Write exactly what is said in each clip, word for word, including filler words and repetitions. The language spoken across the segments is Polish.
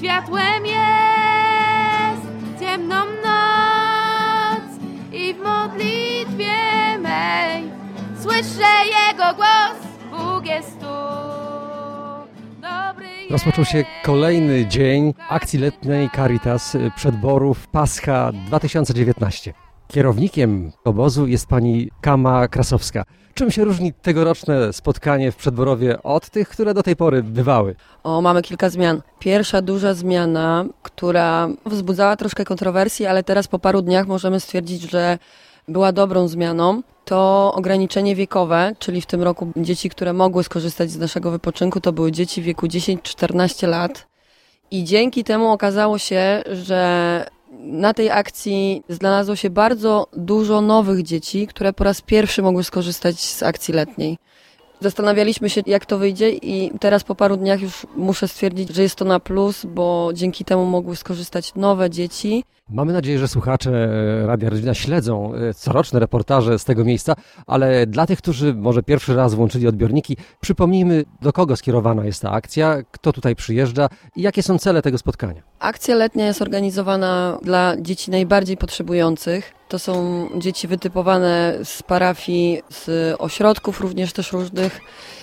światłem jest ciemną noc i w modlitwie mej słyszę Jego głos. Bóg jest tu. Dobry jest. Rozpoczął się kolejny dzień akcji letniej Caritas Przedborów Pascha dwa tysiące dziewiętnaście. Kierownikiem obozu jest pani Kama Krasowska. Czym się różni tegoroczne spotkanie w Przedborowie od tych, które do tej pory bywały? O, mamy kilka zmian. Pierwsza duża zmiana, która wzbudzała troszkę kontrowersji, ale teraz po paru dniach możemy stwierdzić, że była dobrą zmianą, to ograniczenie wiekowe, czyli w tym roku dzieci, które mogły skorzystać z naszego wypoczynku, to były dzieci w wieku dziesięć czternaście lat. I dzięki temu okazało się, że na tej akcji znalazło się bardzo dużo nowych dzieci, które po raz pierwszy mogły skorzystać z akcji letniej. Zastanawialiśmy się, jak to wyjdzie i teraz po paru dniach już muszę stwierdzić, że jest to na plus, bo dzięki temu mogły skorzystać nowe dzieci. Mamy nadzieję, że słuchacze Radia Rodzina śledzą coroczne reportaże z tego miejsca, ale dla tych, którzy może pierwszy raz włączyli odbiorniki, przypomnijmy, do kogo skierowana jest ta akcja, kto tutaj przyjeżdża i jakie są cele tego spotkania. Akcja letnia jest organizowana dla dzieci najbardziej potrzebujących. To są dzieci wytypowane z parafii, z ośrodków również też różnych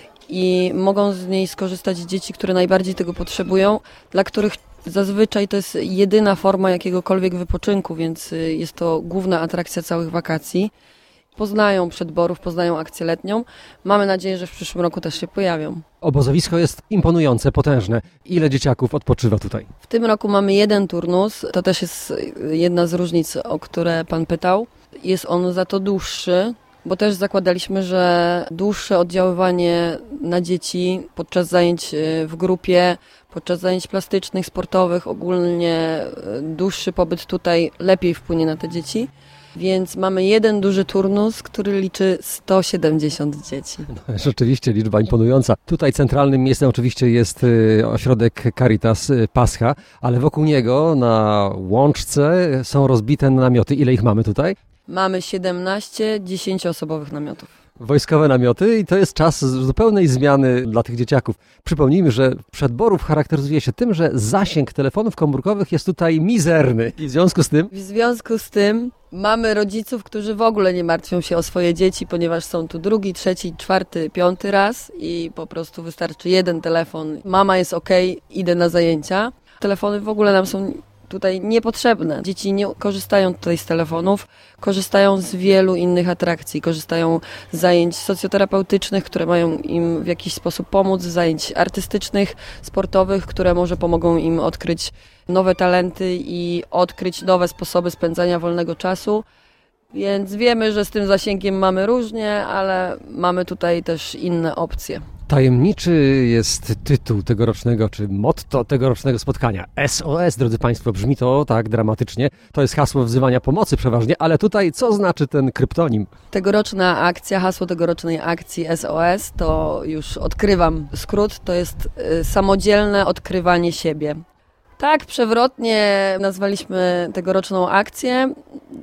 i mogą z niej skorzystać dzieci, które najbardziej tego potrzebują, dla których zazwyczaj to jest jedyna forma jakiegokolwiek wypoczynku, więc jest to główna atrakcja całych wakacji. Poznają Przedborów, poznają akcję letnią. Mamy nadzieję, że w przyszłym roku też się pojawią. Obozowisko jest imponujące, potężne. Ile dzieciaków odpoczywa tutaj? W tym roku mamy jeden turnus. To też jest jedna z różnic, o które pan pytał. Jest on za to dłuższy, bo też zakładaliśmy, że dłuższe oddziaływanie na dzieci podczas zajęć w grupie, podczas zajęć plastycznych, sportowych, ogólnie dłuższy pobyt tutaj lepiej wpłynie na te dzieci. Więc mamy jeden duży turnus, który liczy sto siedemdziesiąt dzieci. No, rzeczywiście liczba imponująca. Tutaj centralnym miejscem oczywiście jest ośrodek Caritas Pascha, ale wokół niego na łączce są rozbite namioty. Ile ich mamy tutaj? Mamy siedemnaście dziesięcioosobowych namiotów. Wojskowe namioty i to jest czas zupełnej zmiany dla tych dzieciaków. Przypomnijmy, że Przedborów charakteryzuje się tym, że zasięg telefonów komórkowych jest tutaj mizerny. I w związku z tym? W związku z tym mamy rodziców, którzy w ogóle nie martwią się o swoje dzieci, ponieważ są tu drugi, trzeci, czwarty, piąty raz i po prostu wystarczy jeden telefon. Mama jest okej, idę na zajęcia. Telefony w ogóle nam są tutaj niepotrzebne. Dzieci nie korzystają tutaj z telefonów, korzystają z wielu innych atrakcji, korzystają z zajęć socjoterapeutycznych, które mają im w jakiś sposób pomóc, z zajęć artystycznych, sportowych, które może pomogą im odkryć nowe talenty i odkryć nowe sposoby spędzania wolnego czasu. Więc wiemy, że z tym zasięgiem mamy różnie, ale mamy tutaj też inne opcje. Tajemniczy jest tytuł tegorocznego, czy motto tegorocznego spotkania. S O S, drodzy Państwo, brzmi to tak dramatycznie. To jest hasło wzywania pomocy przeważnie, ale tutaj co znaczy ten kryptonim? Tegoroczna akcja, hasło tegorocznej akcji S O S, to już odkrywam skrót, to jest y, samodzielne odkrywanie siebie. Tak przewrotnie nazwaliśmy tegoroczną akcję.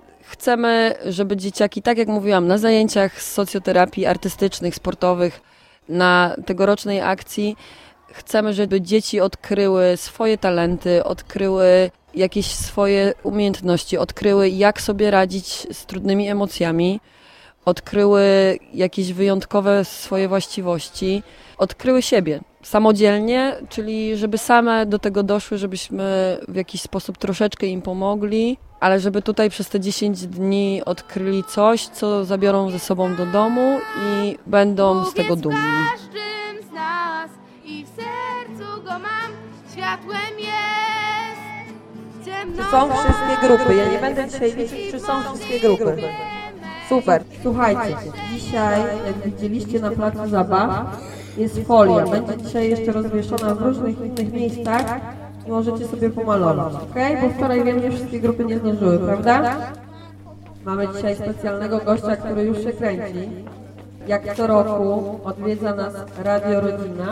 Chcemy, żeby dzieciaki, tak jak mówiłam, na zajęciach z socjoterapii artystycznych, sportowych, na tegorocznej akcji chcemy, żeby dzieci odkryły swoje talenty, odkryły jakieś swoje umiejętności, odkryły, jak sobie radzić z trudnymi emocjami, odkryły jakieś wyjątkowe swoje właściwości, odkryły siebie samodzielnie, czyli żeby same do tego doszły, żebyśmy w jakiś sposób troszeczkę im pomogli, ale żeby tutaj przez te dziesięć dni odkryli coś, co zabiorą ze sobą do domu i będą z tego dumni. Każdym z nas i w sercu go mam, światłem jest. Czy są wszystkie grupy? Ja nie będę dzisiaj liczyć, czy są wszystkie grupy. Super. Słuchajcie, dzisiaj, jak widzieliście na placu zabaw, jest folia. Będzie dzisiaj jeszcze rozwieszona w różnych innych miejscach i możecie sobie pomalować, ok? Bo wczoraj wiem, że wszystkie grupy nie zdążyły, prawda? Mamy dzisiaj specjalnego gościa, który już się kręci. Jak co roku odwiedza nas Radio Rodzina.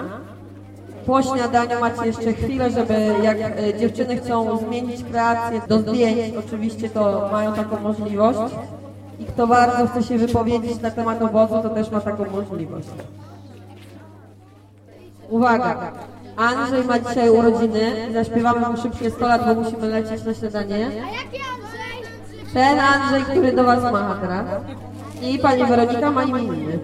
Po śniadaniu macie jeszcze chwilę, żeby jak dziewczyny chcą zmienić kreację do zdjęć, oczywiście to mają taką możliwość. I kto bardzo chce się wypowiedzieć na temat obozu, to też ma taką możliwość. Uwaga! Andrzej ma dzisiaj urodziny. Zaśpiewamy mu szybkie sto lat, bo musimy lecieć na śniadanie. A jaki Andrzej? Ten Andrzej, który do was macha teraz. I pani Weronika ma imieniny.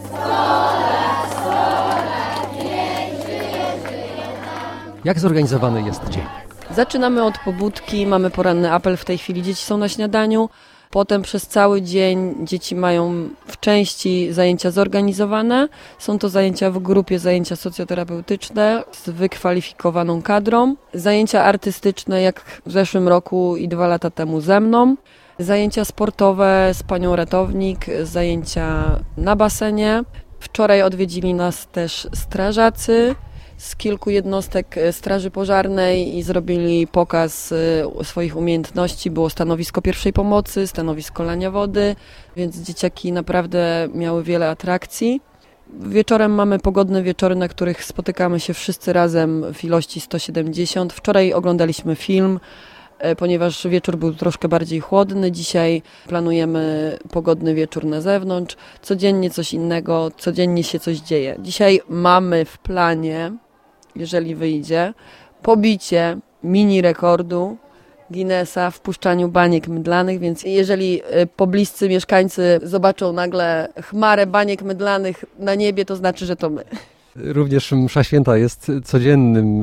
Jak zorganizowany jest dzień? Zaczynamy od pobudki, mamy poranny apel, w tej chwili dzieci są na śniadaniu. Potem przez cały dzień dzieci mają w części zajęcia zorganizowane. Są to zajęcia w grupie, zajęcia socjoterapeutyczne z wykwalifikowaną kadrą. Zajęcia artystyczne jak w zeszłym roku i dwa lata temu ze mną. Zajęcia sportowe z panią ratownik, zajęcia na basenie. Wczoraj odwiedzili nas też strażacy z kilku jednostek Straży Pożarnej i zrobili pokaz swoich umiejętności. Było stanowisko pierwszej pomocy, stanowisko lania wody, więc dzieciaki naprawdę miały wiele atrakcji. Wieczorem mamy pogodne wieczory, na których spotykamy się wszyscy razem w ilości sto siedemdziesiąt. Wczoraj oglądaliśmy film, ponieważ wieczór był troszkę bardziej chłodny. Dzisiaj planujemy pogodny wieczór na zewnątrz. Codziennie coś innego, codziennie się coś dzieje. Dzisiaj mamy w planie, jeżeli wyjdzie, pobicie mini rekordu Guinnessa w puszczaniu baniek mydlanych, więc jeżeli pobliscy mieszkańcy zobaczą nagle chmarę baniek mydlanych na niebie, to znaczy, że to my. Również msza święta jest codziennym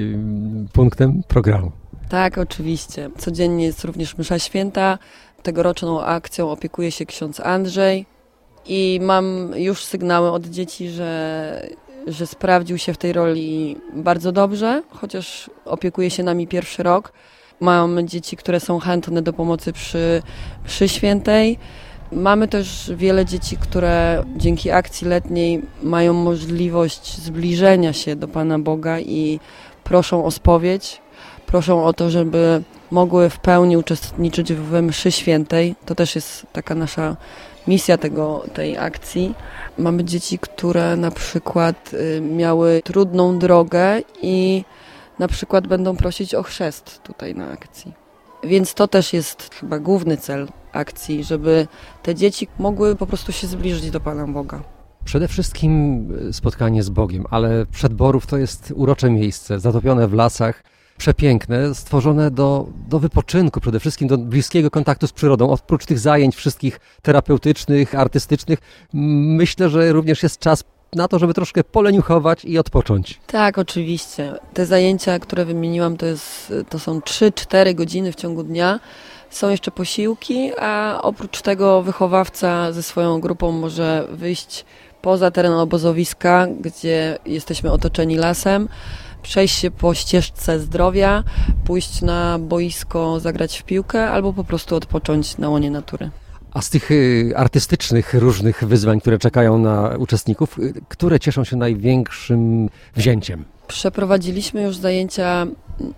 punktem programu. Tak, oczywiście. Codziennie jest również msza święta. Tegoroczną akcją opiekuje się ksiądz Andrzej i mam już sygnały od dzieci, że, że sprawdził się w tej roli bardzo dobrze, chociaż opiekuje się nami pierwszy rok. Mamy dzieci, które są chętne do pomocy przy mszy świętej. Mamy też wiele dzieci, które dzięki akcji letniej mają możliwość zbliżenia się do Pana Boga i proszą o spowiedź. Proszą o to, żeby mogły w pełni uczestniczyć w mszy świętej. To też jest taka nasza misja tego, tej akcji. Mamy dzieci, które na przykład miały trudną drogę i na przykład będą prosić o chrzest tutaj na akcji. Więc to też jest chyba główny cel akcji, żeby te dzieci mogły po prostu się zbliżyć do Pana Boga. Przede wszystkim spotkanie z Bogiem, ale Przedborów to jest urocze miejsce, zatopione w lasach, przepiękne, stworzone do, do wypoczynku, przede wszystkim do bliskiego kontaktu z przyrodą. Oprócz tych zajęć wszystkich terapeutycznych, artystycznych, myślę, że również jest czas na to, żeby troszkę poleniuchować i odpocząć. Tak, oczywiście. Te zajęcia, które wymieniłam, to, jest, to są trzy cztery godziny w ciągu dnia. Są jeszcze posiłki, a oprócz tego wychowawca ze swoją grupą może wyjść poza teren obozowiska, gdzie jesteśmy otoczeni lasem, przejść się po ścieżce zdrowia, pójść na boisko, zagrać w piłkę albo po prostu odpocząć na łonie natury. A z tych artystycznych różnych wyzwań, które czekają na uczestników, które cieszą się największym wzięciem? Przeprowadziliśmy już zajęcia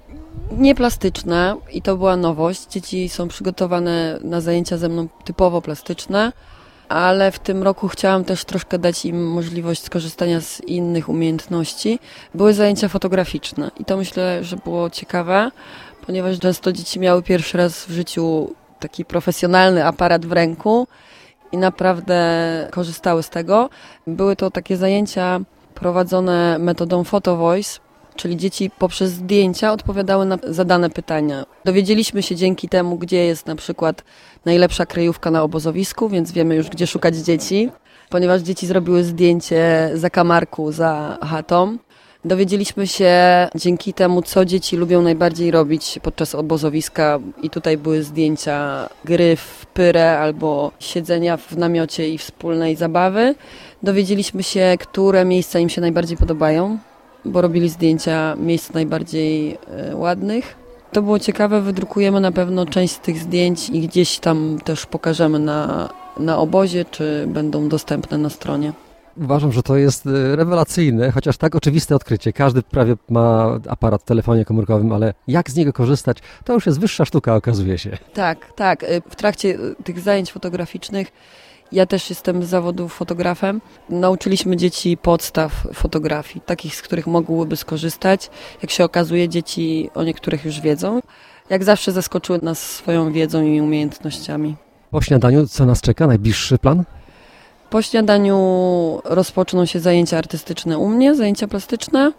nieplastyczne i to była nowość. Dzieci są przygotowane na zajęcia ze mną typowo plastyczne, ale w tym roku chciałam też troszkę dać im możliwość skorzystania z innych umiejętności. Były zajęcia fotograficzne i to myślę, że było ciekawe, ponieważ często dzieci miały pierwszy raz w życiu taki profesjonalny aparat w ręku i naprawdę korzystały z tego. Były to takie zajęcia prowadzone metodą Photo Voice, czyli dzieci poprzez zdjęcia odpowiadały na zadane pytania. Dowiedzieliśmy się dzięki temu, gdzie jest na przykład najlepsza kryjówka na obozowisku, więc wiemy już, gdzie szukać dzieci, ponieważ dzieci zrobiły zdjęcie zakamarku za chatą. Dowiedzieliśmy się dzięki temu, co dzieci lubią najbardziej robić podczas obozowiska i tutaj były zdjęcia gry w pyrę albo siedzenia w namiocie i wspólnej zabawy. Dowiedzieliśmy się, które miejsca im się najbardziej podobają, bo robili zdjęcia miejsc najbardziej e, ładnych. To było ciekawe, wydrukujemy na pewno część z tych zdjęć i gdzieś tam też pokażemy na, na obozie, czy będą dostępne na stronie. Uważam, że to jest rewelacyjne, chociaż tak oczywiste odkrycie. Każdy prawie ma aparat w telefonie komórkowym, ale jak z niego korzystać, to już jest wyższa sztuka, okazuje się. Tak, tak. W trakcie tych zajęć fotograficznych ja też jestem z zawodu fotografem. Nauczyliśmy dzieci podstaw fotografii, takich, z których mogłyby skorzystać. Jak się okazuje, dzieci o niektórych już wiedzą. Jak zawsze zaskoczyły nas swoją wiedzą i umiejętnościami. Po śniadaniu co nas czeka? Najbliższy plan? Po śniadaniu rozpoczną się zajęcia artystyczne u mnie, zajęcia plastyczne,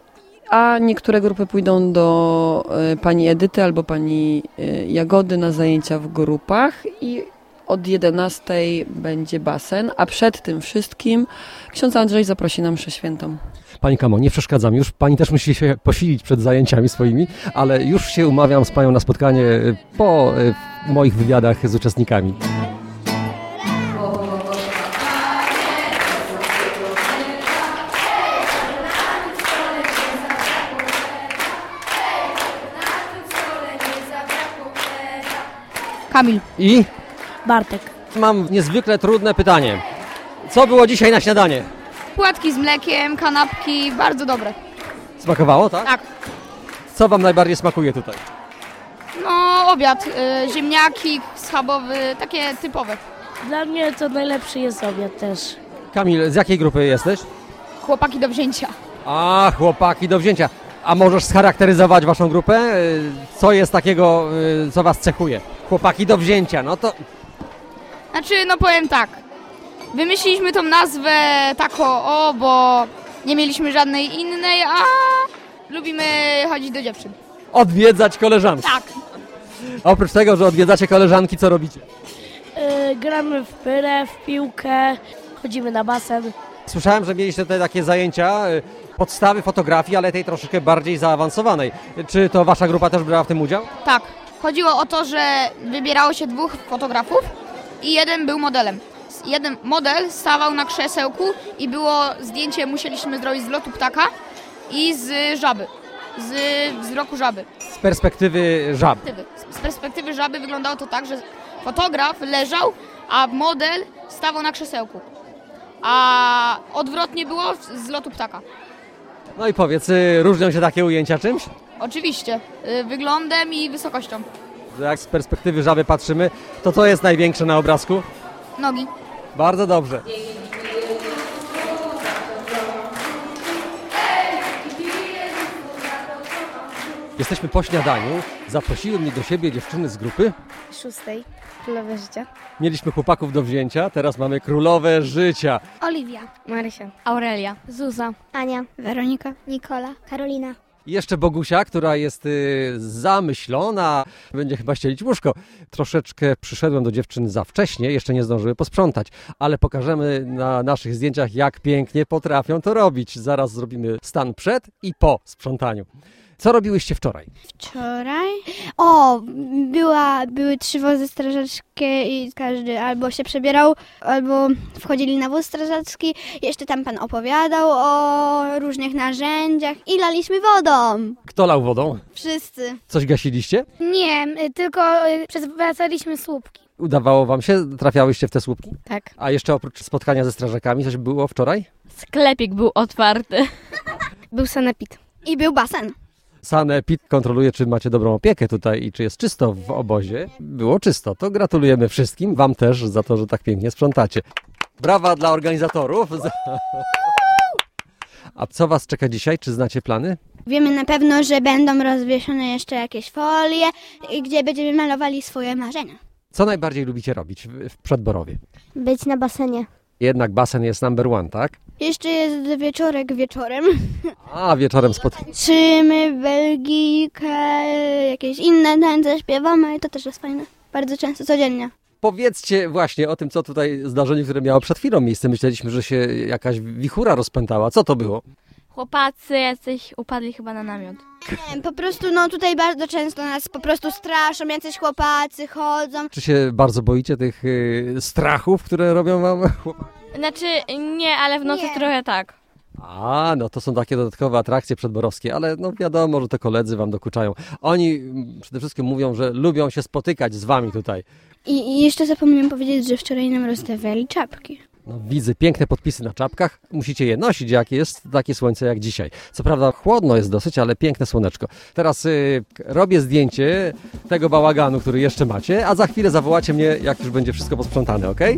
a niektóre grupy pójdą do y, pani Edyty albo pani y, Jagody na zajęcia w grupach i od jedenastej będzie basen, a przed tym wszystkim ksiądz Andrzej zaprosi na mszę świętą. Pani Kamo, nie przeszkadzam już, pani też musi się posilić przed zajęciami swoimi, ale już się umawiam z panią na spotkanie po y, moich wywiadach z uczestnikami. Kamil. I Bartek. mam niezwykle trudne pytanie. Co było dzisiaj na śniadanie? Płatki z mlekiem, kanapki, bardzo dobre. Smakowało, tak? Tak. Co wam najbardziej smakuje tutaj? No, obiad, y, ziemniaki, schabowy, takie typowe. Dla mnie to najlepszy jest obiad też. Kamil, z jakiej grupy jesteś? Chłopaki do wzięcia. A, chłopaki do wzięcia. A możesz scharakteryzować waszą grupę? Y, Co jest takiego, y, co was cechuje? Chłopaki do wzięcia, no to... Znaczy, no powiem tak. Wymyśliliśmy tą nazwę taką, o, bo nie mieliśmy żadnej innej, a lubimy chodzić do dziewczyn. Odwiedzać koleżanki. Tak. A oprócz tego, że odwiedzacie koleżanki, co robicie? Yy, gramy w pyrę, w piłkę, chodzimy na basen. Słyszałem, że mieliście tutaj takie zajęcia, y, podstawy fotografii, ale tej troszeczkę bardziej zaawansowanej. Czy to wasza grupa też brała w tym udział? Tak. Chodziło o to, że wybierało się dwóch fotografów i jeden był modelem. Jeden model stawał na krzesełku i było zdjęcie, musieliśmy zrobić z lotu ptaka i z żaby, z wzroku żaby. Z perspektywy żab. Z perspektywy żaby wyglądało to tak, że fotograf leżał, a model stawał na krzesełku. A odwrotnie było z lotu ptaka. No i powiedz, y, różnią się takie ujęcia czymś? Oczywiście, y, wyglądem i wysokością. Jak z perspektywy żaby patrzymy, to co jest największe na obrazku? Nogi. Bardzo dobrze. Jesteśmy po śniadaniu. Zaprosiły mnie do siebie dziewczyny z grupy. Szóstej, Królowe Życia. Mieliśmy chłopaków do wzięcia, teraz mamy królowe życia. Oliwia. Marysia. Aurelia. Zuza. Ania. Weronika. Nikola. Karolina. I jeszcze Bogusia, która jest y, zamyślona, będzie chyba ścielić łóżko. Troszeczkę przyszedłem do dziewczyn za wcześnie, jeszcze nie zdążyły posprzątać, ale pokażemy na naszych zdjęciach, jak pięknie potrafią to robić. Zaraz zrobimy stan przed i po sprzątaniu. Co robiłyście wczoraj? Wczoraj? O, była, były trzy wozy strażackie i każdy albo się przebierał, albo wchodzili na wóz strażacki. Jeszcze tam pan opowiadał o różnych narzędziach i laliśmy wodą. Kto lał wodą? Wszyscy. Coś gasiliście? Nie, tylko przewracaliśmy słupki. Udawało wam się? Trafiałyście w te słupki? Tak. A jeszcze oprócz spotkania ze strażakami coś było wczoraj? Sklepik był otwarty. Był sanepid. I był basen. Sanepid kontroluje, czy macie dobrą opiekę tutaj i czy jest czysto w obozie. Było czysto. To gratulujemy wszystkim, wam też za to, że tak pięknie sprzątacie. Brawa dla organizatorów. A co was czeka dzisiaj? Czy znacie plany? Wiemy na pewno, że będą rozwieszone jeszcze jakieś folie, gdzie będziemy malowali swoje marzenia. Co najbardziej lubicie robić w, w Przedborowie? Być na basenie. Jednak basen jest number one, tak? Jeszcze jest wieczorek wieczorem. A, wieczorem spotkamy. Trzymy, Belgijkę, jakieś inne tańce śpiewamy i to też jest fajne. Bardzo często, codziennie. Powiedzcie właśnie o tym, co tutaj zdarzeniu, które miało przed chwilą miejsce. Myśleliśmy, że się jakaś wichura rozpętała. Co to było? Chłopacy jacyś upadli chyba na namiot. Nie, po prostu no tutaj bardzo często nas po prostu straszą, jacyś chłopacy chodzą. Czy się bardzo boicie tych y, strachów, które robią wam chłopaki? Znaczy nie, ale w nocy Nie. trochę tak. A, no to są takie dodatkowe atrakcje przedborowskie, ale no wiadomo, że to koledzy wam dokuczają. Oni mm, przede wszystkim mówią, że lubią się spotykać z wami tutaj. I, i jeszcze zapomniałem powiedzieć, że wczoraj nam rozdawali czapki. No, widzę piękne podpisy na czapkach. Musicie je nosić, jak jest takie słońce jak dzisiaj. Co prawda chłodno jest dosyć, ale piękne słoneczko. Teraz y, robię zdjęcie tego bałaganu, który jeszcze macie, a za chwilę zawołacie mnie, jak już będzie wszystko posprzątane, ok?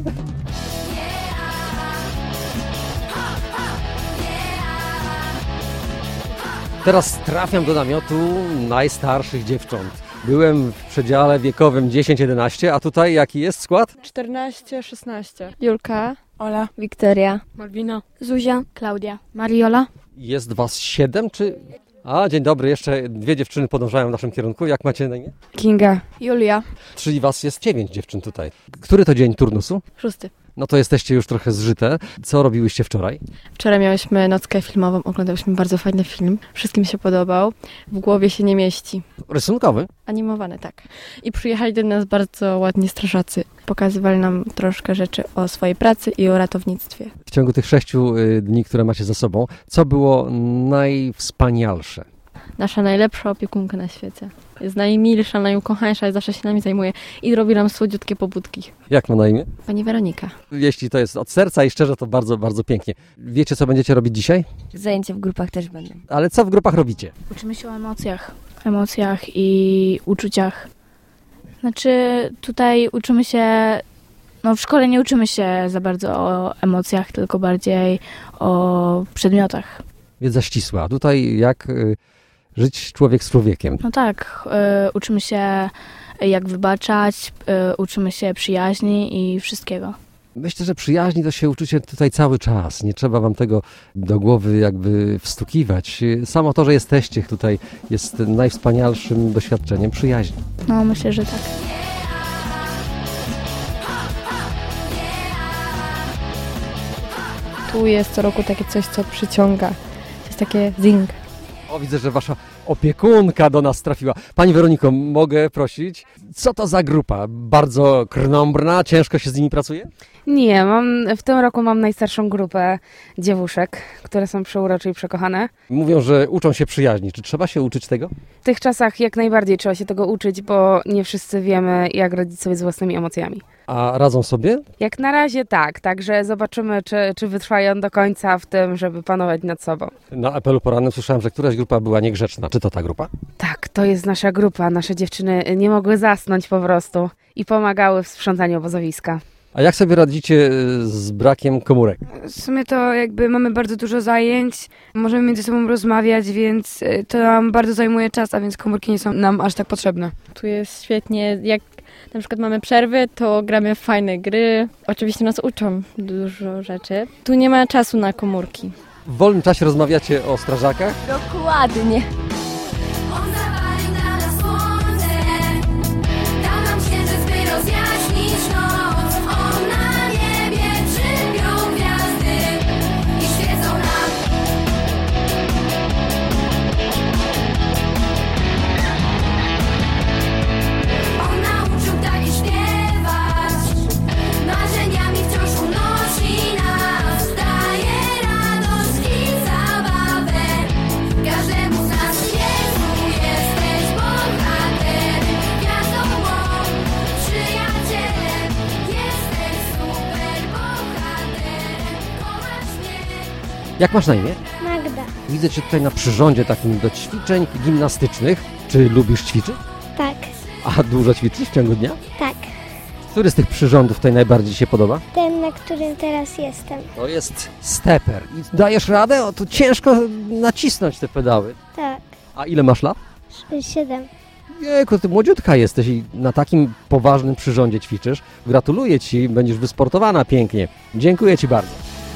Teraz trafiam do namiotu najstarszych dziewcząt. Byłem w przedziale wiekowym dziesięć jedenaście, a tutaj jaki jest skład? czternaście szesnaście. Julka, Ola. Wiktoria, Malwina. Zuzia, Klaudia, Mariola. Jest was siedem, czy A, dzień dobry, jeszcze dwie dziewczyny podążają w naszym kierunku. Jak macie na imię? Kinga. Julia. Czyli was jest dziewięć dziewczyn tutaj. Który to dzień turnusu? Szósty. No to jesteście już trochę zżyte. Co robiłyście wczoraj? Wczoraj miałyśmy nockę filmową, oglądałyśmy bardzo fajny film. Wszystkim się podobał. W głowie się nie mieści. Rysunkowy? Animowany, tak. I przyjechali do nas bardzo ładni strażacy. Pokazywali nam troszkę rzeczy o swojej pracy i o ratownictwie. W ciągu tych sześciu y, dni, które macie za sobą, co było najwspanialsze? Nasza najlepsza opiekunka na świecie. Jest najmilsza, najukochańsza i zawsze się nami zajmuje. I robi nam słodziutkie pobudki. Jak ma na imię? Pani Weronika. Jeśli to jest od serca i szczerze, to bardzo, bardzo pięknie. Wiecie, co będziecie robić dzisiaj? Zajęcia w grupach też będą. Ale co w grupach robicie? Uczymy się o emocjach. Emocjach i uczuciach. Znaczy tutaj uczymy się, no w szkole nie uczymy się za bardzo o emocjach, tylko bardziej o przedmiotach. Wiedza ścisła. Tutaj jak y, żyć człowiek z człowiekiem. No tak, y, uczymy się jak wybaczać, y, uczymy się przyjaźni i wszystkiego. Myślę, że przyjaźni to się uczycie tutaj cały czas. Nie trzeba wam tego do głowy jakby wstukiwać. Samo to, że jesteście tutaj jest najwspanialszym doświadczeniem przyjaźni. No myślę, że tak. Tu jest co roku takie coś, co przyciąga. To jest takie zing. O, widzę, że wasza opiekunka do nas trafiła. Pani Weroniko, mogę prosić, co to za grupa? Bardzo krnąbrna, ciężko się z nimi pracuje? Nie, mam, w tym roku mam najstarszą grupę dziewuszek, które są przeurocze i przekochane. Mówią, że uczą się przyjaźni. Czy trzeba się uczyć tego? W tych czasach jak najbardziej trzeba się tego uczyć, bo nie wszyscy wiemy, jak radzić sobie z własnymi emocjami. A radzą sobie? Jak na razie tak, także zobaczymy, czy, czy wytrwają do końca w tym, żeby panować nad sobą. Na apelu porannym słyszałem, że któraś grupa była niegrzeczna. Czy to ta grupa? Tak, to jest nasza grupa. Nasze dziewczyny nie mogły zasnąć po prostu i pomagały w sprzątaniu obozowiska. A jak sobie radzicie z brakiem komórek? W sumie to jakby mamy bardzo dużo zajęć, możemy między sobą rozmawiać, więc to nam bardzo zajmuje czas, a więc komórki nie są nam aż tak potrzebne. Tu jest świetnie, jak na przykład mamy przerwy, to gramy w fajne gry. Oczywiście nas uczą dużo rzeczy. Tu nie ma czasu na komórki. W wolnym czasie rozmawiacie o strażakach? Dokładnie. Jak masz na imię? Magda. Widzę cię tutaj na przyrządzie takim do ćwiczeń gimnastycznych. Czy lubisz ćwiczyć? Tak, A dużo ćwiczysz w ciągu dnia? tak. Który z tych przyrządów tutaj najbardziej ci się podoba? Ten, na którym teraz jestem. To jest steper. I dajesz radę? O, to ciężko nacisnąć te pedały. Tak, A ile masz lat? siedem. Jejku, ty młodziutka jesteś i na takim poważnym przyrządzie ćwiczysz. Gratuluję ci, będziesz wysportowana pięknie. Dziękuję ci bardzo.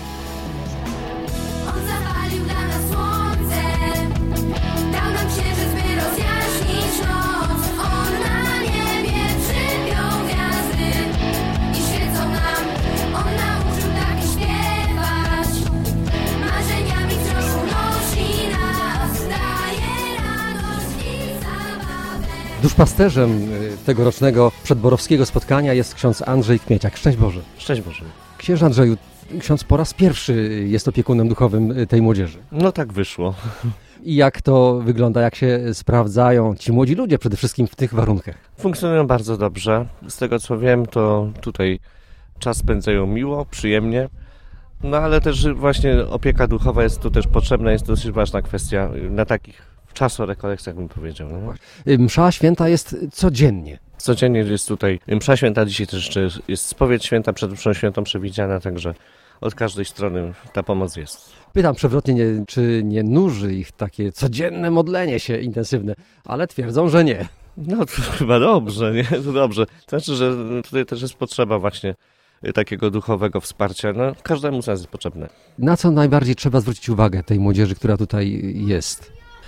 Duszpasterzem tegorocznego przedborowskiego spotkania jest ksiądz Andrzej Kmieciak. Szczęść Boże. Szczęść Boże. Księże Andrzeju, ksiądz po raz pierwszy jest opiekunem duchowym tej młodzieży. No tak wyszło. I jak to wygląda, jak się sprawdzają ci młodzi ludzie przede wszystkim w tych warunkach? Funkcjonują bardzo dobrze. Z tego co wiem, to tutaj czas spędzają miło, przyjemnie. No ale też właśnie opieka duchowa jest tu też potrzebna, jest dosyć ważna kwestia na takich czasorekolekcjach bym powiedział. No. Msza święta jest codziennie. Codziennie jest tutaj msza święta, dzisiaj też jeszcze jest spowiedź święta, przed mszą świętą przewidziana, także od każdej strony ta pomoc jest. Pytam przewrotnie, nie, czy nie nuży ich takie codzienne modlenie się intensywne, ale twierdzą, że nie. No to chyba dobrze, nie? To dobrze. To znaczy, że tutaj też jest potrzeba właśnie takiego duchowego wsparcia. No, każdemu z nas jest potrzebne. Na co najbardziej trzeba zwrócić uwagę tej młodzieży, która tutaj jest?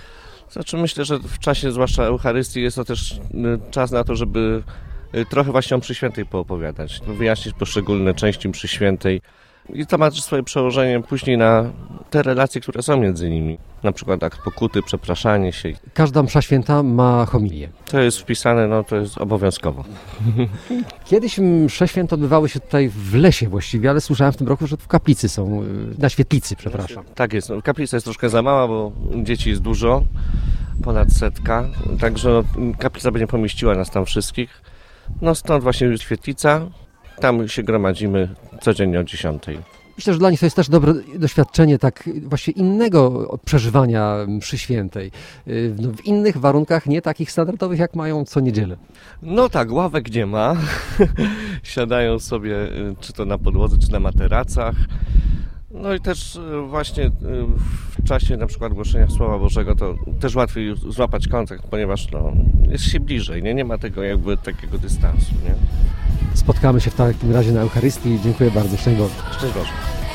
Znaczy myślę, że w czasie zwłaszcza Eucharystii jest to też y, czas na to, żeby y, trochę właśnie o mszy świętej poopowiadać, wyjaśnić poszczególne części mszy świętej. I to ma też swoje przełożenie później na te relacje, które są między nimi. Na przykład akt pokuty, przepraszanie się. Każda msza święta ma homilię. To jest wpisane, no to jest obowiązkowo. Kiedyś msze święte odbywały się tutaj w lesie właściwie, ale słyszałem w tym roku, że w kaplicy są, na świetlicy, przepraszam. Tak jest, no, kaplica jest troszkę za mała, bo dzieci jest dużo, ponad setka, także no, kaplica by nie pomieściła nas tam wszystkich. No stąd właśnie świetlica, tam się gromadzimy codziennie o dziesiątej. Myślę, że dla nich to jest też dobre doświadczenie tak właśnie innego przeżywania mszy świętej. No, w innych warunkach, nie takich standardowych, jak mają co niedzielę. No tak, ławek nie ma. Siadają sobie czy to na podłodze, czy na materacach. No i też właśnie w czasie na przykład głoszenia Słowa Bożego to też łatwiej złapać kontakt, ponieważ no, jest się bliżej, nie? Nie ma tego jakby takiego dystansu, nie? Spotkamy się w takim razie na Eucharystii. Dziękuję bardzo. Szczęść Boże. Szczęść Boże.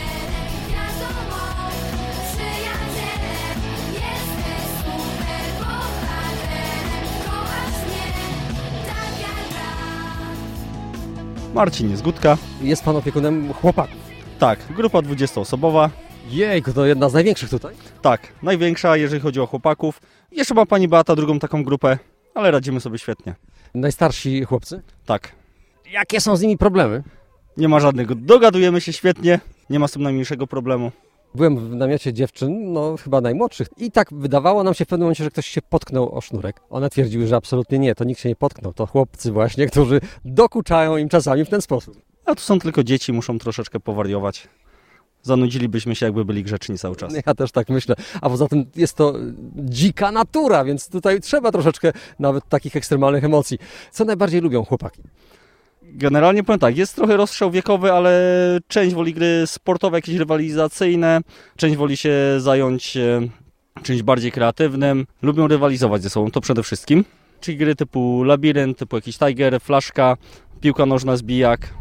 Marcin Niezgódka. Jest pan opiekunem chłopaków? Tak, grupa dwudziestoosobowa. Jejku, to jedna z największych tutaj? Tak, największa, jeżeli chodzi o chłopaków. Jeszcze ma pani Beata drugą taką grupę, ale radzimy sobie świetnie. Najstarsi chłopcy? Tak. Jakie są z nimi problemy? Nie ma żadnego. Dogadujemy się świetnie, nie ma z tym najmniejszego problemu. Byłem w namiocie dziewczyn, no chyba najmłodszych i tak wydawało nam się w pewnym momencie, że ktoś się potknął o sznurek. One twierdziły, że absolutnie nie, to nikt się nie potknął. To chłopcy właśnie, którzy dokuczają im czasami w ten sposób. A tu są tylko dzieci, muszą troszeczkę powariować. Zanudzilibyśmy się, jakby byli grzeczni cały czas. Ja też tak myślę. A poza tym jest to dzika natura, więc tutaj trzeba troszeczkę nawet takich ekstremalnych emocji. Co najbardziej lubią chłopaki? Generalnie powiem tak, jest trochę rozstrzał wiekowy, ale część woli gry sportowe, jakieś rywalizacyjne, część woli się zająć czymś bardziej kreatywnym. Lubią rywalizować ze sobą, to przede wszystkim. Czyli gry typu labirynt, typu jakiś Tiger, flaszka, piłka nożna, zbijak.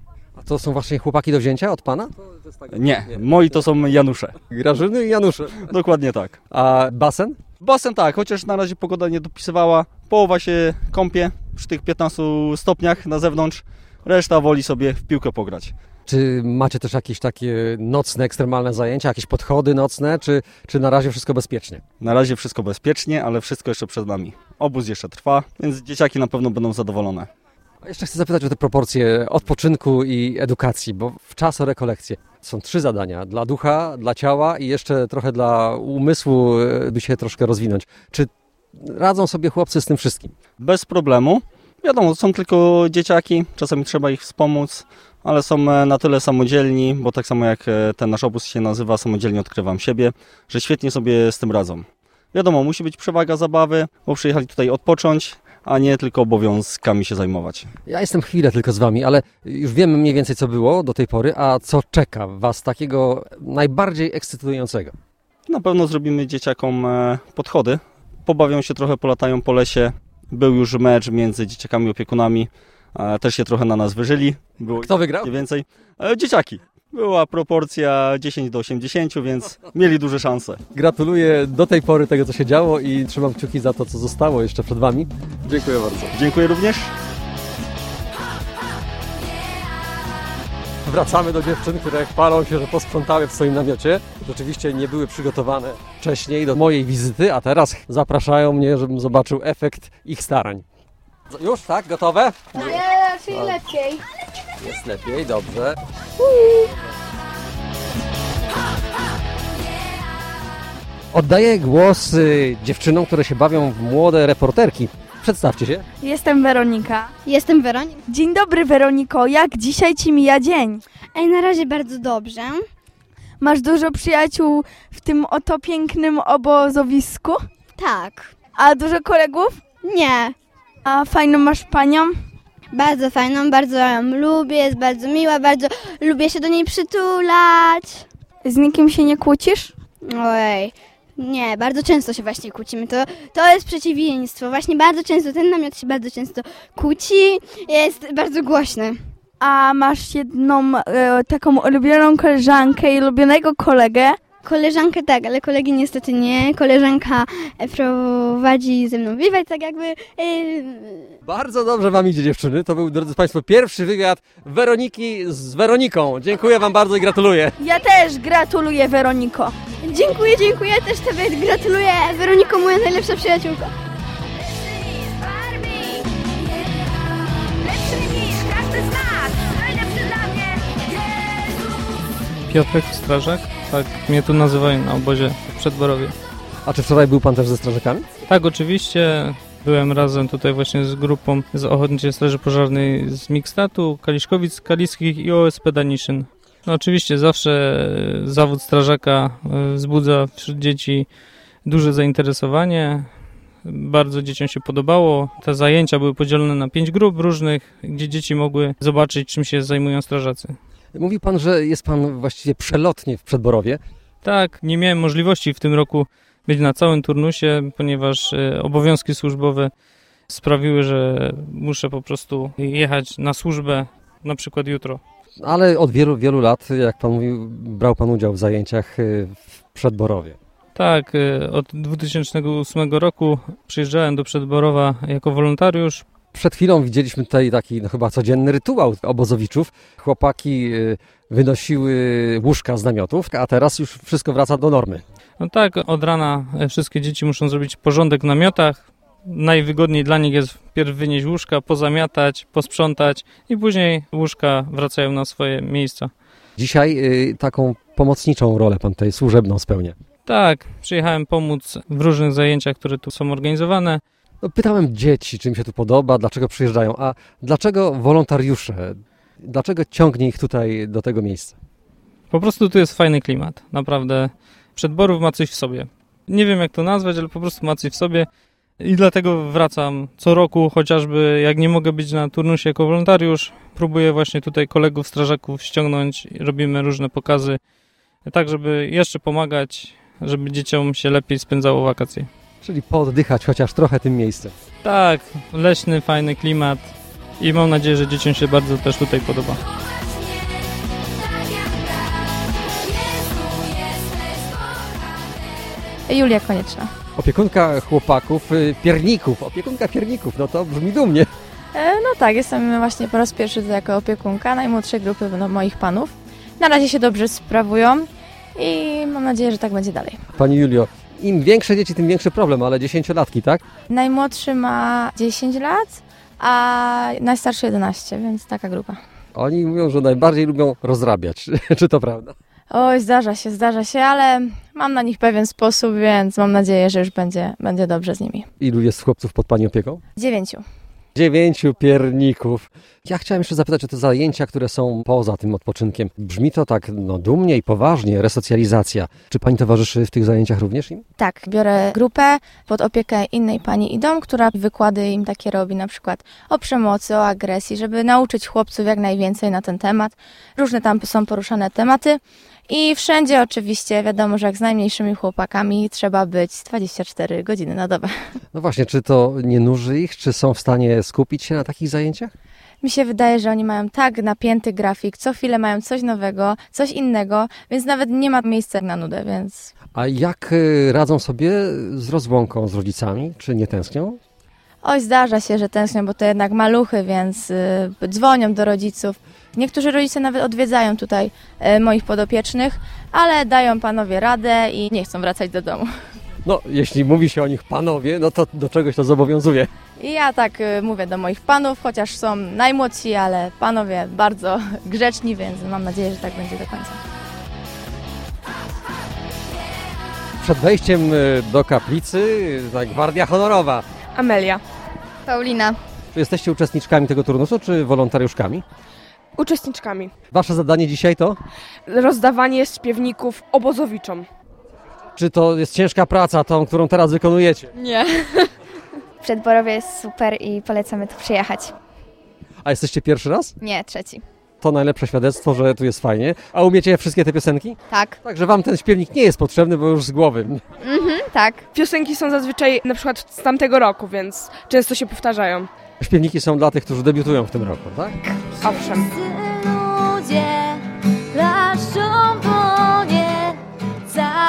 A to są właśnie chłopaki do wzięcia od pana? Nie, moi to są Janusze. Grażyny i Janusze. Dokładnie tak. A basen? Basen tak, chociaż na razie pogoda nie dopisywała. Połowa się kąpie przy tych piętnastu stopniach na zewnątrz, reszta woli sobie w piłkę pograć. Czy macie też jakieś takie nocne, ekstremalne zajęcia, jakieś podchody nocne, czy, czy na razie wszystko bezpiecznie? Na razie wszystko bezpiecznie, ale wszystko jeszcze przed nami. Obóz jeszcze trwa, więc dzieciaki na pewno będą zadowolone. A jeszcze chcę zapytać o te proporcje odpoczynku i edukacji, bo w czas o rekolekcje są trzy zadania. Dla ducha, dla ciała i jeszcze trochę dla umysłu, by się troszkę rozwinąć. Czy radzą sobie chłopcy z tym wszystkim? Bez problemu. Wiadomo, są tylko dzieciaki, czasami trzeba ich wspomóc, ale są na tyle samodzielni, bo tak samo jak ten nasz obóz się nazywa, samodzielnie odkrywam siebie, że świetnie sobie z tym radzą. Wiadomo, musi być przewaga zabawy, bo przyjechali tutaj odpocząć, a nie tylko obowiązkami się zajmować. Ja jestem chwilę tylko z wami, ale już wiemy mniej więcej co było do tej pory, a co czeka was takiego najbardziej ekscytującego? Na pewno zrobimy dzieciakom podchody, pobawią się trochę, polatają po lesie. Był już mecz między dzieciakami i opiekunami, też się trochę na nas wyżyli. Było Kto wygrał? Mniej więcej. Dzieciaki. Była proporcja dziesięć do osiemdziesięciu, więc mieli duże szanse. Gratuluję do tej pory tego, co się działo i trzymam kciuki za to, co zostało jeszcze przed wami. Dziękuję bardzo. Dziękuję również. Wracamy do dziewczyn, które chwalą się, że posprzątały w swoim namiocie. Rzeczywiście nie były przygotowane wcześniej do mojej wizyty, a teraz zapraszają mnie, żebym zobaczył efekt ich starań. Już, tak? Gotowe? Nie, raczej lepiej. Jest lepiej, dobrze. Oddaję głos y, dziewczynom, które się bawią w młode reporterki. Przedstawcie się. Jestem Weronika. Jestem Weronika. Dzień dobry, Weroniko. Jak dzisiaj ci mija dzień? Ej, na razie bardzo dobrze. Masz dużo przyjaciół w tym oto pięknym obozowisku? Tak. A dużo kolegów? Nie. A fajną masz panią? Bardzo fajną, bardzo ją lubię, jest bardzo miła, bardzo lubię się do niej przytulać. Z nikim się nie kłócisz? Ojej, nie, bardzo często się właśnie kłócimy, to, to jest przeciwieństwo, właśnie bardzo często, ten namiot się bardzo często kłóci, jest bardzo głośny. A masz jedną e, taką ulubioną koleżankę i ulubionego kolegę? Koleżankę tak, ale kolegi niestety nie. Koleżanka prowadzi ze mną wywiad, tak jakby... Yy... Bardzo dobrze wam idzie, dziewczyny. To był, drodzy państwo, pierwszy wywiad Weroniki z Weroniką. Dziękuję wam bardzo i gratuluję. Ja też gratuluję, Weroniko. Dziękuję, dziękuję. Ja też Tobie gratuluję. Weroniko, moja najlepsza przyjaciółka. Piotrek Strażak, tak mnie tu nazywają na obozie w Przedborowie. A czy wczoraj był pan też ze strażakami? Tak, oczywiście. Byłem razem tutaj właśnie z grupą z Ochotniczej Straży Pożarnej z Mikstatu, Kaliszkowic Kaliskich i O S P Daniszyn. No oczywiście zawsze zawód strażaka wzbudza wśród dzieci duże zainteresowanie. Bardzo dzieciom się podobało. Te zajęcia były podzielone na pięć grup różnych, gdzie dzieci mogły zobaczyć, czym się zajmują strażacy. Mówi pan, że jest pan właściwie przelotnie w Przedborowie. Tak, nie miałem możliwości w tym roku być na całym turnusie, ponieważ obowiązki służbowe sprawiły, że muszę po prostu jechać na służbę, na przykład jutro. Ale od wielu, wielu lat, jak pan mówił, brał pan udział w zajęciach w Przedborowie. Tak, od dwa tysiące ósmego roku przyjeżdżałem do Przedborowa jako wolontariusz. Przed chwilą widzieliśmy tutaj taki no, chyba codzienny rytuał obozowiczów. Chłopaki wynosiły łóżka z namiotów, a teraz już wszystko wraca do normy. No tak, od rana wszystkie dzieci muszą zrobić porządek w namiotach. Najwygodniej dla nich jest wpierw wynieść łóżka, pozamiatać, posprzątać i później łóżka wracają na swoje miejsca. Dzisiaj y, taką pomocniczą rolę pan tutaj służebną spełnia. Tak, przyjechałem pomóc w różnych zajęciach, które tu są organizowane. No, pytałem dzieci, czy im się tu podoba, dlaczego przyjeżdżają, a dlaczego wolontariusze, dlaczego ciągnie ich tutaj do tego miejsca? Po prostu tu jest fajny klimat, naprawdę. Przedborów ma coś w sobie. Nie wiem jak to nazwać, ale po prostu ma coś w sobie i dlatego wracam co roku, chociażby jak nie mogę być na turnusie jako wolontariusz, próbuję właśnie tutaj kolegów strażaków ściągnąć, robimy różne pokazy, tak żeby jeszcze pomagać, żeby dzieciom się lepiej spędzało wakacje. Czyli pooddychać chociaż trochę tym miejscem. Tak, leśny, fajny klimat i mam nadzieję, że dzieciom się bardzo też tutaj podoba. Julia Konieczna. Opiekunka chłopaków, pierników, opiekunka pierników, no to brzmi dumnie. E, no tak, jestem właśnie po raz pierwszy tutaj jako opiekunka najmłodszej grupy no, moich panów. Na razie się dobrze sprawują i mam nadzieję, że tak będzie dalej. Pani Julio, im większe dzieci, tym większy problem, ale dziesięciolatki, tak? Najmłodszy ma dziesięć lat, a najstarszy jedenaście, więc taka grupa. Oni mówią, że najbardziej lubią rozrabiać. Czy to prawda? Oj, zdarza się, zdarza się, ale mam na nich pewien sposób, więc mam nadzieję, że już będzie, będzie dobrze z nimi. Ilu jest chłopców pod pani opieką? Dziewięciu. Dziewięciu pierników. Ja chciałem jeszcze zapytać o te zajęcia, które są poza tym odpoczynkiem. Brzmi to tak no, dumnie i poważnie, resocjalizacja. Czy pani towarzyszy w tych zajęciach również im? Tak, biorę grupę pod opiekę innej pani idą, która wykłady im takie robi, na przykład o przemocy, o agresji, żeby nauczyć chłopców jak najwięcej na ten temat. Różne tam są poruszane tematy. I wszędzie oczywiście wiadomo, że jak z najmniejszymi chłopakami trzeba być dwadzieścia cztery godziny na dobę. No właśnie, czy to nie nuży ich? Czy są w stanie skupić się na takich zajęciach? Mi się wydaje, że oni mają tak napięty grafik, co chwilę mają coś nowego, coś innego, więc nawet nie ma miejsca na nudę, więc... A jak radzą sobie z rozłąką z rodzicami? Czy nie tęsknią? Oj, zdarza się, że tęsknią, bo to jednak maluchy, więc y, dzwonią do rodziców. Niektórzy rodzice nawet odwiedzają tutaj y, moich podopiecznych, ale dają panowie radę i nie chcą wracać do domu. No, jeśli mówi się o nich panowie, no to do czegoś to zobowiązuje. I ja tak y, mówię do moich panów, chociaż są najmłodsi, ale panowie bardzo grzeczni, więc mam nadzieję, że tak będzie do końca. Przed wejściem do kaplicy ta gwardia honorowa. Amelia. Paulina. Czy jesteście uczestniczkami tego turnusu, czy wolontariuszkami? Uczestniczkami. Wasze zadanie dzisiaj to? Rozdawanie śpiewników obozowiczom. Czy to jest ciężka praca, tą, którą teraz wykonujecie? Nie. Przedborowie jest super i polecamy tu przyjechać. A jesteście pierwszy raz? Nie, trzeci. To najlepsze świadectwo, że tu jest fajnie. A umiecie wszystkie te piosenki? Tak. Także wam ten śpiewnik nie jest potrzebny, bo już z głowy. Mhm, tak. Piosenki są zazwyczaj na przykład z tamtego roku, więc często się powtarzają. Śpiewniki są dla tych, którzy debiutują w tym roku, tak? Owszem. Ludzie klaszczą po nie,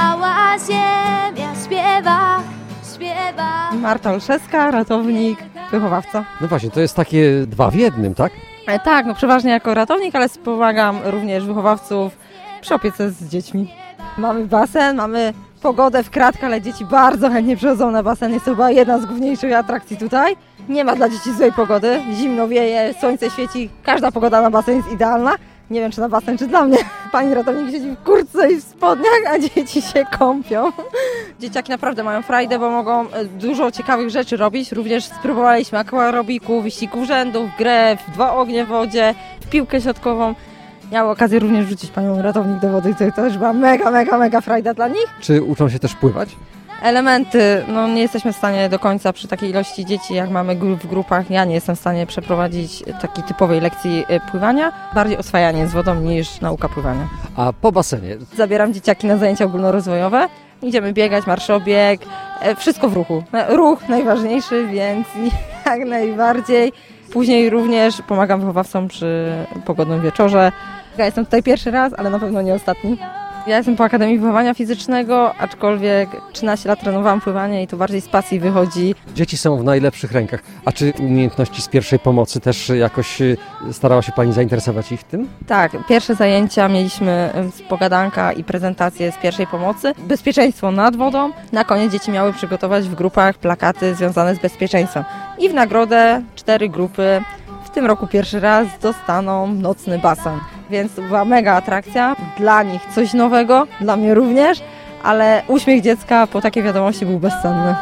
Marta Olszewska, ratownik, wychowawca. No właśnie, to jest takie dwa w jednym, tak? E, tak, no przeważnie jako ratownik, ale pomagam również wychowawców przy opiece z dziećmi. Mamy basen, mamy pogodę w kratkę, ale dzieci bardzo chętnie przychodzą na basen. Jest to chyba jedna z główniejszych atrakcji tutaj. Nie ma dla dzieci złej pogody, zimno wieje, słońce świeci, każda pogoda na basen jest idealna. Nie wiem, czy na basen, czy dla mnie. Pani ratownik siedzi w kurtce i w spodniach, a dzieci się kąpią. Dzieciaki naprawdę mają frajdę, bo mogą dużo ciekawych rzeczy robić. Również spróbowaliśmy akwarobiku, wyścigów rzędów, grę w dwa ognie w wodzie, w piłkę siatkową. Miałam okazję również wrzucić panią ratownik do wody, to też była mega, mega, mega frajda dla nich. Czy uczą się też pływać? Elementy, no nie jesteśmy w stanie do końca przy takiej ilości dzieci, jak mamy w grupach, ja nie jestem w stanie przeprowadzić takiej typowej lekcji pływania. Bardziej oswajanie z wodą niż nauka pływania. A po basenie? Zabieram dzieciaki na zajęcia ogólnorozwojowe. Idziemy biegać, marszobieg, wszystko w ruchu. Ruch najważniejszy, więc jak najbardziej. Później również pomagam wychowawcom przy pogodnym wieczorze. Ja jestem tutaj pierwszy raz, ale na pewno nie ostatni. Ja jestem po Akademii Wychowania Fizycznego, aczkolwiek trzynaście lat trenowałam pływanie i to bardziej z pasji wychodzi. Dzieci są w najlepszych rękach. A czy umiejętności z pierwszej pomocy też jakoś starała się Pani zainteresować ich tym? Tak, pierwsze zajęcia mieliśmy z pogadanka i prezentację z pierwszej pomocy. Bezpieczeństwo nad wodą. Na koniec dzieci miały przygotować w grupach plakaty związane z bezpieczeństwem. I w nagrodę cztery grupy. W tym roku pierwszy raz dostaną nocny basen, więc to była mega atrakcja. Dla nich coś nowego, dla mnie również, ale uśmiech dziecka po takiej wiadomości był bezcenny.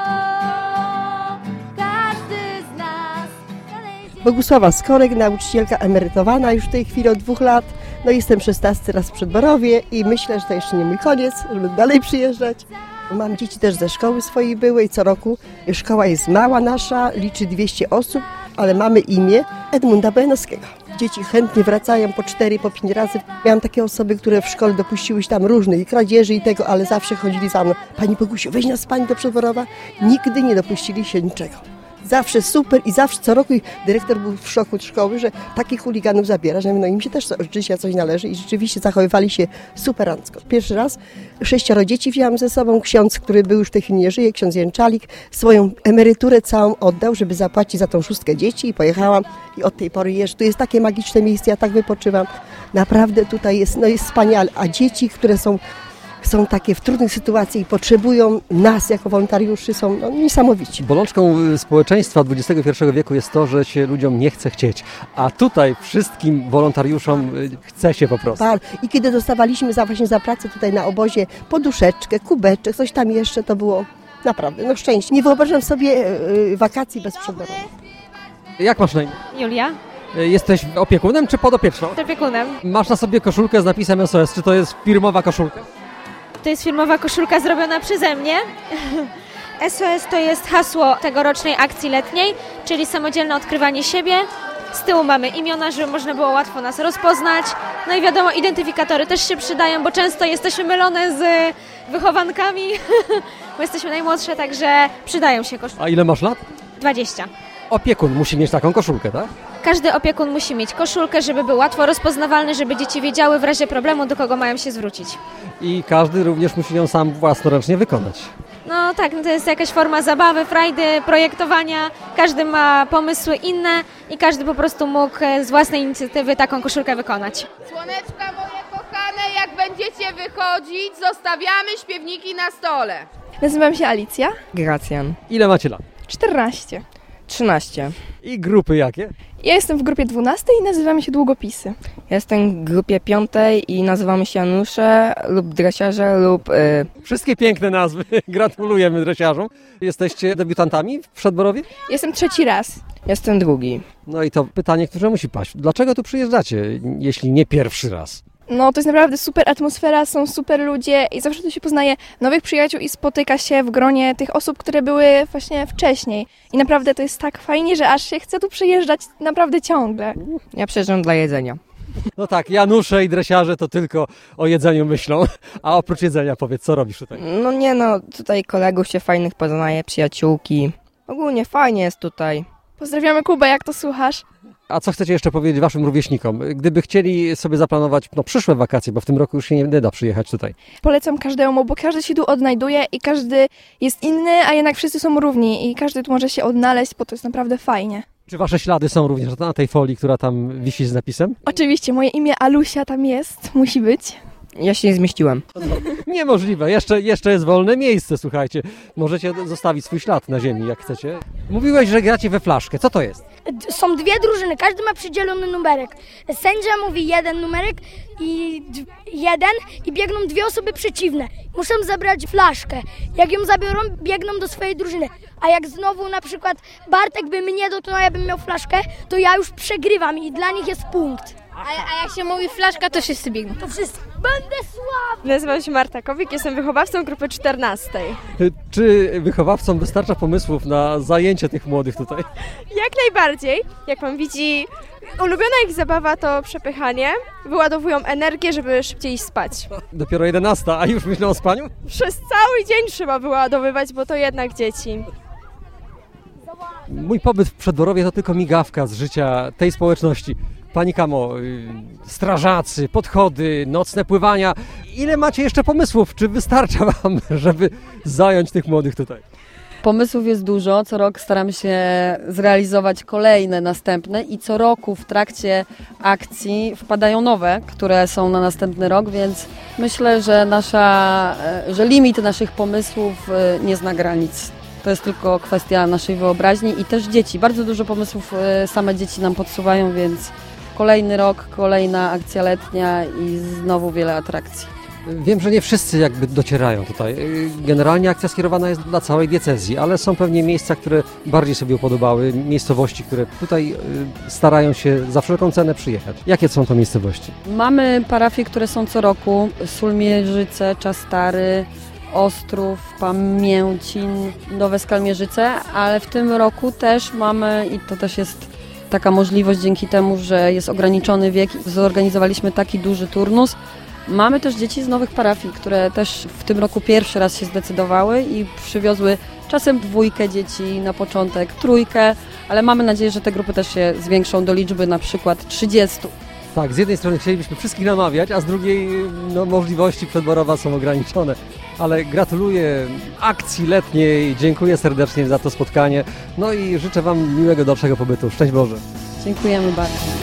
Bogusława Skorek, nauczycielka emerytowana już w tej chwili od dwóch lat. No jestem szesnasty raz w Przedborowie i myślę, że to jeszcze nie mój koniec, żeby dalej przyjeżdżać. Mam dzieci też ze szkoły swojej byłej co roku. Szkoła jest mała nasza, liczy dwieście osób, ale mamy imię Edmunda Bojanowskiego. Dzieci chętnie wracają po cztery, po pięć razy. Miałam takie osoby, które w szkole dopuściły się tam różnej kradzieży i tego, ale zawsze chodzili za mną. Pani Bogusiu, weź nas Pani do Przedborowa. Nigdy nie dopuścili się niczego. Zawsze super i zawsze co roku dyrektor był w szoku od szkoły, że takich chuliganów zabiera, że no im się też życia coś należy i rzeczywiście zachowywali się superancko. Pierwszy raz sześcioro dzieci wzięłam ze sobą, ksiądz, który był już w tej chwili nie żyje, ksiądz Jęczalik, swoją emeryturę całą oddał, żeby zapłacić za tą szóstkę dzieci i pojechałam i od tej pory jeżdżę. Tu jest takie magiczne miejsce, ja tak wypoczywam. Naprawdę tutaj jest, no jest wspaniale, a dzieci, które są są takie w trudnych sytuacjach i potrzebują nas jako wolontariuszy, są no, niesamowici. Bolączką społeczeństwa dwudziestego pierwszego wieku jest to, że się ludziom nie chce chcieć, a tutaj wszystkim wolontariuszom chce się po prostu. I kiedy dostawaliśmy za, właśnie za pracę tutaj na obozie poduszeczkę, kubeczek, coś tam jeszcze, to było naprawdę no szczęście. Nie wyobrażam sobie yy, wakacji bez przedborowych. Jak masz na imię? Julia. Jesteś opiekunem czy podopieczną? Opiekunem. Masz na sobie koszulkę z napisem S O S. Czy to jest firmowa koszulka? To jest firmowa koszulka zrobiona przeze mnie. S O S to jest hasło tegorocznej akcji letniej, czyli samodzielne odkrywanie siebie. Z tyłu mamy imiona, żeby można było łatwo nas rozpoznać. No i wiadomo, identyfikatory też się przydają, bo często jesteśmy mylone z wychowankami, bo jesteśmy najmłodsze, także przydają się koszulki. A ile masz lat? dwadzieścia. Opiekun musi mieć taką koszulkę, tak? Każdy opiekun musi mieć koszulkę, żeby był łatwo rozpoznawalny, żeby dzieci wiedziały w razie problemu, do kogo mają się zwrócić. I każdy również musi ją sam własnoręcznie wykonać. No tak, no to jest jakaś forma zabawy, frajdy, projektowania. Każdy ma pomysły inne i każdy po prostu mógł z własnej inicjatywy taką koszulkę wykonać. Słoneczka moje kochane, jak będziecie wychodzić, zostawiamy śpiewniki na stole. Nazywam się Alicja. Gracjan. Ile macie lat? czternaście. trzynaście. I grupy jakie? Ja jestem w grupie dwunastej i nazywamy się Długopisy. Ja jestem w grupie piątej i nazywamy się Janusze lub Dresiarze lub... Yy... Wszystkie piękne nazwy. Gratulujemy dresiarzom. Jesteście debiutantami w Przedborowie? Jestem trzeci raz. Jestem drugi. No i to pytanie, które musi paść. Dlaczego tu przyjeżdżacie, jeśli nie pierwszy raz? No to jest naprawdę super atmosfera, są super ludzie i zawsze tu się poznaje nowych przyjaciół i spotyka się w gronie tych osób, które były właśnie wcześniej. I naprawdę to jest tak fajnie, że aż się chce tu przyjeżdżać naprawdę ciągle. Ja przyjeżdżam dla jedzenia. No tak, Janusze i dresiarze to tylko o jedzeniu myślą. A oprócz jedzenia powiedz, co robisz tutaj? No nie no, tutaj kolegów się fajnych poznaje, przyjaciółki. Ogólnie fajnie jest tutaj. Pozdrawiamy Kubę, jak to słuchasz. A co chcecie jeszcze powiedzieć waszym rówieśnikom? Gdyby chcieli sobie zaplanować no, przyszłe wakacje, bo w tym roku już się nie da przyjechać tutaj. Polecam każdemu, bo każdy się tu odnajduje i każdy jest inny, a jednak wszyscy są równi i każdy tu może się odnaleźć, bo to jest naprawdę fajnie. Czy wasze ślady są również na tej folii, która tam wisi z napisem? Oczywiście, moje imię Alusia tam jest, musi być. Ja się nie zmieściłem. Niemożliwe, jeszcze, jeszcze jest wolne miejsce, słuchajcie. Możecie zostawić swój ślad na ziemi, jak chcecie. Mówiłeś, że gracie we flaszkę. Co to jest? Są dwie drużyny, każdy ma przydzielony numerek. Sędzia mówi jeden numerek i d- jeden i biegną dwie osoby przeciwne. Muszą zabrać flaszkę. Jak ją zabiorą, biegną do swojej drużyny. A jak znowu na przykład Bartek by mnie dotknął, ja bym miał flaszkę, to ja już przegrywam i dla nich jest punkt. A, a jak się mówi flaszka, to wszyscy biegną. To wszyscy. Będę sławny! Nazywam się Marta Kowik, jestem wychowawcą grupy czternastej. Czy wychowawcom wystarcza pomysłów na zajęcie tych młodych tutaj? Jak najbardziej. Jak pan widzi, ulubiona ich zabawa to przepychanie. Wyładowują energię, żeby szybciej iść spać. Dopiero jedenasta, a już myślę o spaniu? Przez cały dzień trzeba wyładowywać, bo to jednak dzieci. Mój pobyt w Przedborowie to tylko migawka z życia tej społeczności. Pani Kamo, y, strażacy, podchody, nocne pływania. Ile macie jeszcze pomysłów? Czy wystarcza wam, żeby zająć tych młodych tutaj? Pomysłów jest dużo, co rok staramy się zrealizować kolejne, następne i co roku w trakcie akcji wpadają nowe, które są na następny rok, więc myślę, że, nasza, że limit naszych pomysłów nie zna granic. To jest tylko kwestia naszej wyobraźni i też dzieci. Bardzo dużo pomysłów same dzieci nam podsuwają, więc kolejny rok, kolejna akcja letnia i znowu wiele atrakcji. Wiem, że nie wszyscy jakby docierają tutaj. Generalnie akcja skierowana jest dla całej diecezji, ale są pewnie miejsca, które bardziej sobie upodobały, miejscowości, które tutaj starają się za wszelką cenę przyjechać. Jakie są to miejscowości? Mamy parafie, które są co roku. Sulmierzyce, Czastary, Ostrów, Pamięcin, Nowe Skalmierzyce, ale w tym roku też mamy, i to też jest taka możliwość dzięki temu, że jest ograniczony wiek, zorganizowaliśmy taki duży turnus. Mamy też dzieci z nowych parafii, które też w tym roku pierwszy raz się zdecydowały i przywiozły czasem dwójkę dzieci na początek, trójkę, ale mamy nadzieję, że te grupy też się zwiększą do liczby na przykład trzydziestu. Tak, z jednej strony chcielibyśmy wszystkich namawiać, a z drugiej no, możliwości Przedborowa są ograniczone. Ale gratuluję akcji letniej, dziękuję serdecznie za to spotkanie, no i życzę wam miłego dalszego pobytu. Szczęść Boże. Dziękujemy bardzo.